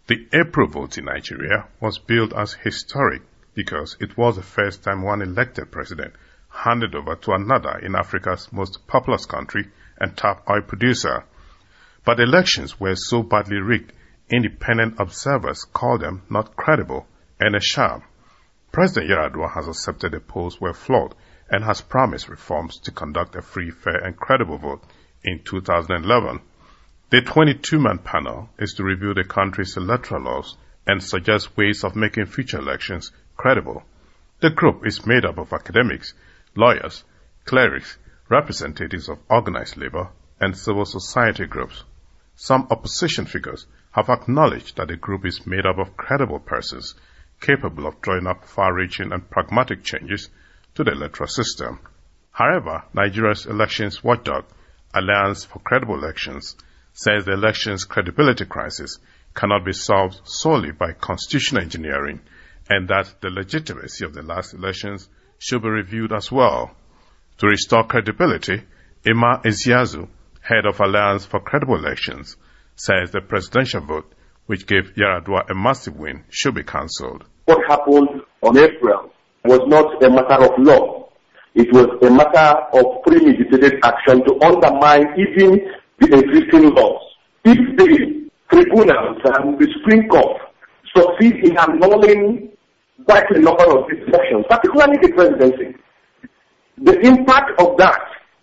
The April vote in Nigeria was billed as historic because it was the first time one elected president handed over to another in Africa's most populous country and top oil producer. But the elections were so badly rigged, independent observers called them not credible and a sham. President Yar'Adua has accepted the polls were flawed and has promised reforms to conduct a free, fair and credible vote in 2011. The 22-man panel is to review the country's electoral laws and suggest ways of making future elections credible. The group is made up of academics, lawyers, clerics, representatives of organized labor, and civil society groups. Some opposition figures have acknowledged that the group is made up of credible persons capable of drawing up far-reaching and pragmatic changes to the electoral system. However, Nigeria's elections watchdog, Alliance for Credible Elections, says the election's credibility crisis cannot be solved solely by constitutional engineering and that the legitimacy of the last elections should be reviewed as well. To restore credibility, Emma Eziazu, head of Alliance for Credible Elections, says the presidential vote, which gave Yar'Adua a massive win, should be cancelled. What happened on April was not a matter of law. It was a matter of premeditated action to undermine even the existing laws. If the tribunals and the Supreme Court succeed in annulling quite a number of these elections, particularly the presidency, the impact of that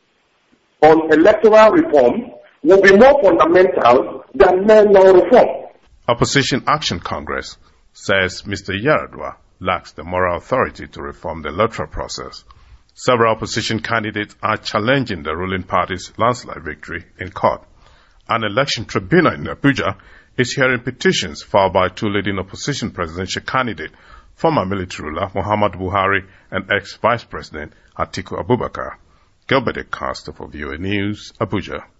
on electoral reform will be more fundamental than mere law reform. Opposition Action Congress says Mr. Yar'Adua lacks the moral authority to reform the electoral process. Several opposition candidates are challenging the ruling party's landslide victory in court. An election tribunal in Abuja is hearing petitions filed by two leading opposition presidential candidates, former military ruler Muhammadu Buhari and ex-Vice President Atiku Abubakar. Gilbert Acosta for VOA News, Abuja.